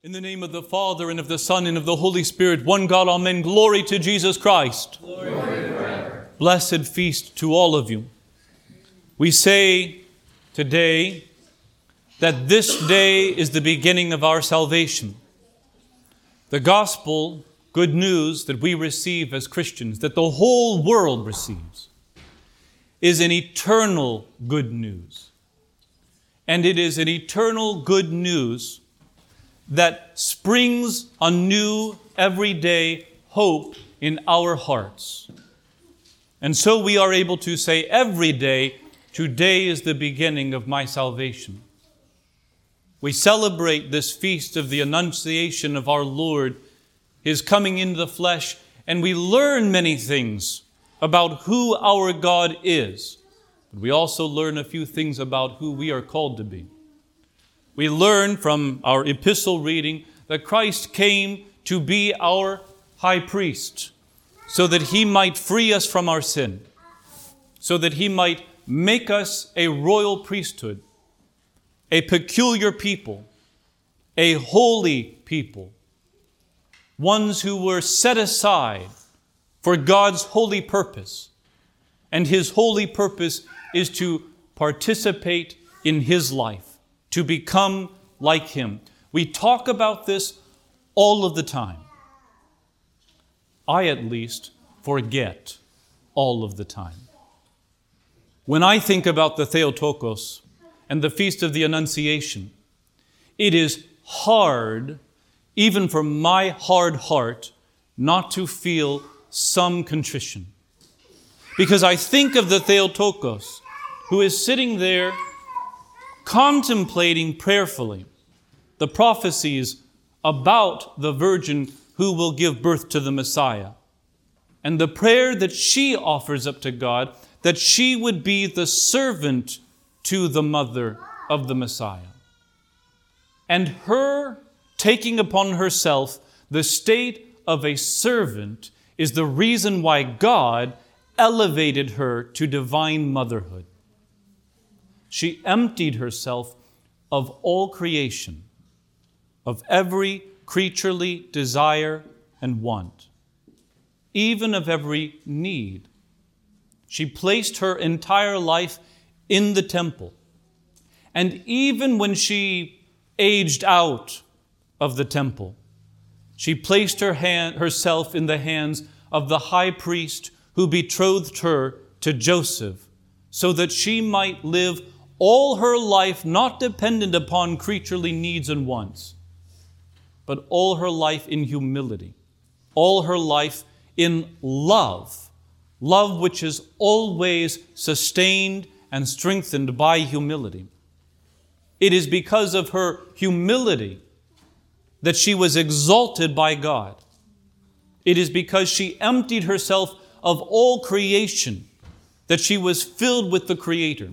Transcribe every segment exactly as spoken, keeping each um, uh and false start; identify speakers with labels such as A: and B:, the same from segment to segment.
A: In the name of the Father, and of the Son, and of the Holy Spirit, one God, amen. Glory to Jesus Christ.
B: Glory forever.
A: Blessed feast to all of you. We say today that this day is the beginning of our salvation. The gospel, good news that we receive as Christians, that the whole world receives, is an eternal good news. And it is an eternal good news that springs anew every day hope in our hearts. And so we are able to say every day, today is the beginning of my salvation. We celebrate this feast of the Annunciation of our Lord, His coming into the flesh, and we learn many things about who our God is. But we also learn a few things about who we are called to be. We learn from our epistle reading that Christ came to be our high priest so that He might free us from our sin, so that He might make us a royal priesthood, a peculiar people, a holy people, ones who were set aside for God's holy purpose. And His holy purpose is to participate in His life, to become like Him. We talk about this all of the time. I, at least, forget all of the time. When I think about the Theotokos and the Feast of the Annunciation, it is hard, even for my hard heart, not to feel some contrition. Because I think of the Theotokos, who is sitting there contemplating prayerfully the prophecies about the virgin who will give birth to the Messiah, and the prayer that she offers up to God, that she would be the servant to the mother of the Messiah. And her taking upon herself the state of a servant is the reason why God elevated her to divine motherhood. She emptied herself of all creation, of every creaturely desire and want, even of every need. She placed her entire life in the temple. And even when she aged out of the temple, she placed her hand, herself in the hands of the high priest who betrothed her to Joseph, so that she might live all her life not dependent upon creaturely needs and wants, but all her life in humility, all her life in love, love which is always sustained and strengthened by humility. It is because of her humility that she was exalted by God. It is because she emptied herself of all creation that she was filled with the Creator.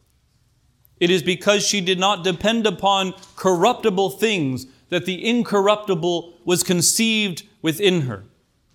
A: It is because she did not depend upon corruptible things that the incorruptible was conceived within her.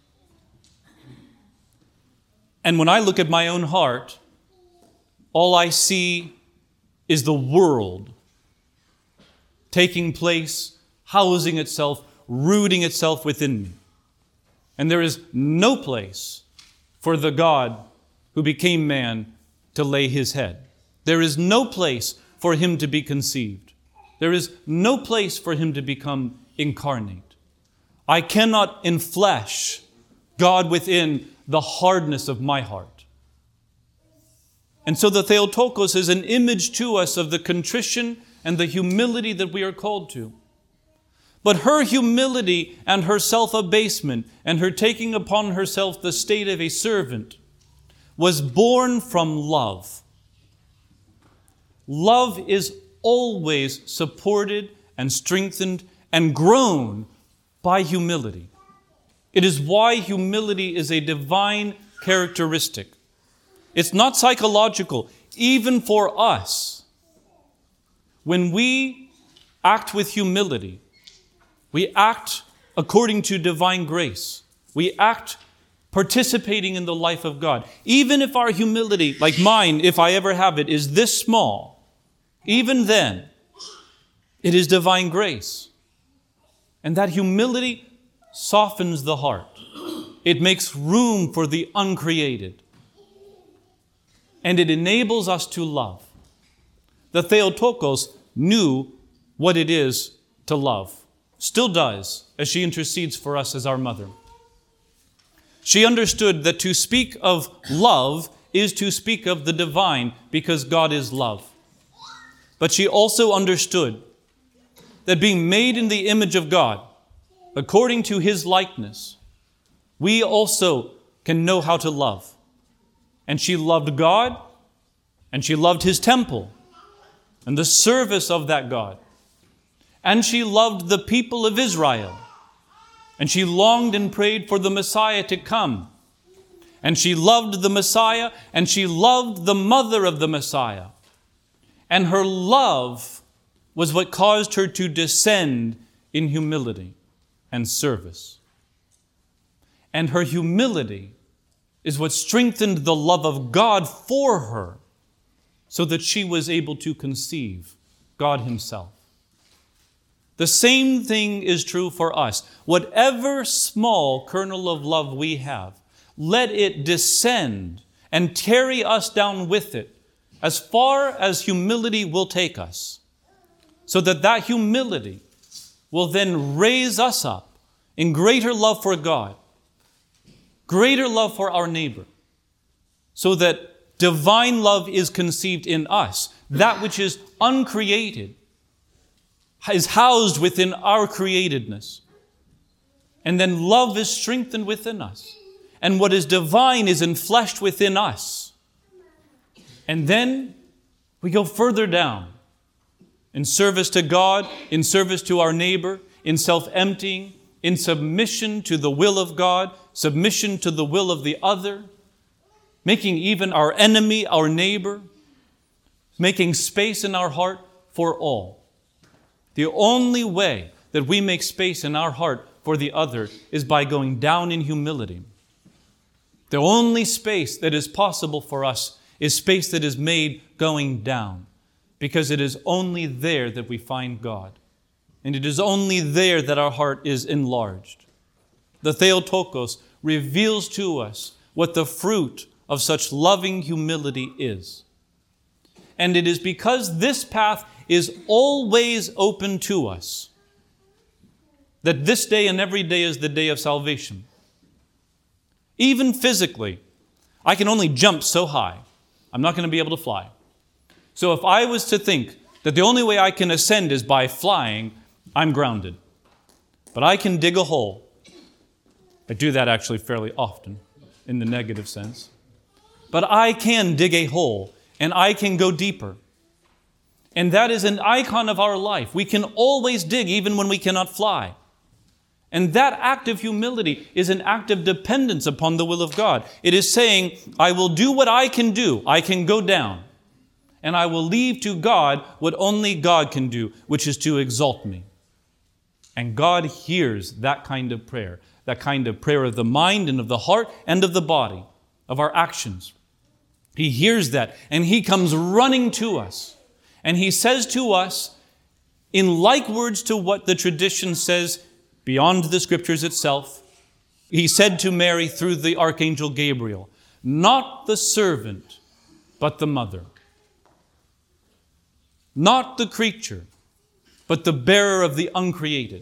A: And when I look at my own heart, all I see is the world taking place, housing itself, rooting itself within me. And there is no place for the God who became man to lay His head. There is no place for Him to be conceived. There is no place for Him to become incarnate. I cannot enflesh God within the hardness of my heart. And so the Theotokos is an image to us of the contrition and the humility that we are called to. But her humility and her self-abasement and her taking upon herself the state of a servant was born from love. Love is always supported and strengthened and grown by humility. It is why humility is a divine characteristic. It's not psychological, even for us. When we act with humility, we act according to divine grace. We act participating in the life of God. Even if our humility, like mine, if I ever have it, is this small, even then, it is divine grace. And that humility softens the heart. It makes room for the uncreated. And it enables us to love. The Theotokos knew what it is to love. Still does, as she intercedes for us as our mother. She understood that to speak of love is to speak of the divine, because God is love. But she also understood that being made in the image of God, according to His likeness, we also can know how to love. And she loved God, and she loved His temple, and the service of that God. And she loved the people of Israel, and she longed and prayed for the Messiah to come. And she loved the Messiah, and she loved the mother of the Messiah. And her love was what caused her to descend in humility and service. And her humility is what strengthened the love of God for her, so that she was able to conceive God Himself. The same thing is true for us. Whatever small kernel of love we have, let it descend and carry us down with it as far as humility will take us, so that that humility will then raise us up in greater love for God, greater love for our neighbor, so that divine love is conceived in us. That which is uncreated is housed within our createdness. And then love is strengthened within us. And what is divine is enfleshed within us. And then we go further down in service to God, in service to our neighbor, in self-emptying, in submission to the will of God, submission to the will of the other, making even our enemy our neighbor, making space in our heart for all. The only way that we make space in our heart for the other is by going down in humility. The only space that is possible for us is space that is made going down, because it is only there that we find God. And it is only there that our heart is enlarged. The Theotokos reveals to us what the fruit of such loving humility is. And it is because this path is always open to us that this day and every day is the day of salvation. Even physically, I can only jump so high. I'm not going to be able to fly. So if I was to think that the only way I can ascend is by flying, I'm grounded. But I can dig a hole. I do that actually fairly often in the negative sense. But I can dig a hole and I can go deeper. And that is an icon of our life. We can always dig even when we cannot fly. And that act of humility is an act of dependence upon the will of God. It is saying, I will do what I can do. I can go down. And I will leave to God what only God can do, which is to exalt me. And God hears that kind of prayer, that kind of prayer of the mind and of the heart and of the body, of our actions. He hears that, and He comes running to us. And He says to us, in like words to what the tradition says beyond the Scriptures itself, He said to Mary through the Archangel Gabriel, not the servant, but the mother. Not the creature, but the bearer of the uncreated.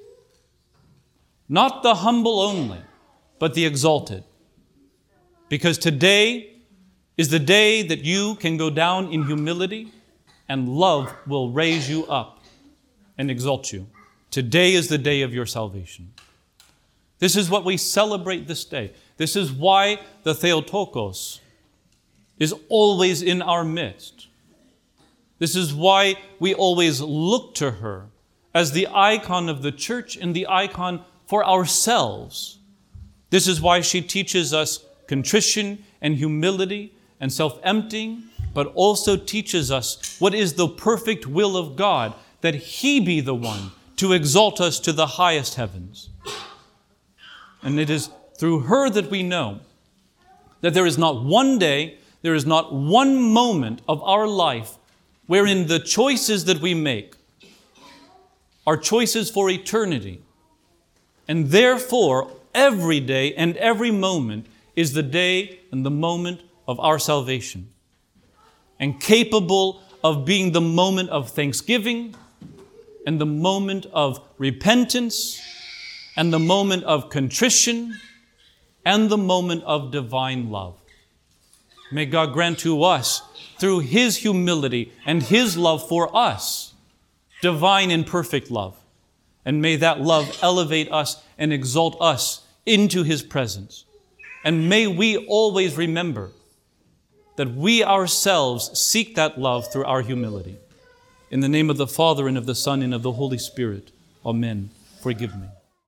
A: Not the humble only, but the exalted. Because today is the day that you can go down in humility, and love will raise you up and exalt you. Today is the day of your salvation. This is what we celebrate this day. This is why the Theotokos is always in our midst. This is why we always look to her as the icon of the church and the icon for ourselves. This is why she teaches us contrition and humility and self-emptying, but also teaches us what is the perfect will of God, that He be the one to exalt us to the highest heavens. And it is through her that we know that there is not one day, there is not one moment of our life wherein the choices that we make are choices for eternity. And therefore, every day and every moment is the day and the moment of our salvation, and capable of being the moment of thanksgiving and the moment of repentance and the moment of contrition and the moment of divine love. May God grant to us, through His humility and His love for us, divine and perfect love. And may that love elevate us and exalt us into His presence. And may we always remember that we ourselves seek that love through our humility. In the name of the Father, and of the Son, and of the Holy Spirit. Amen. Forgive me.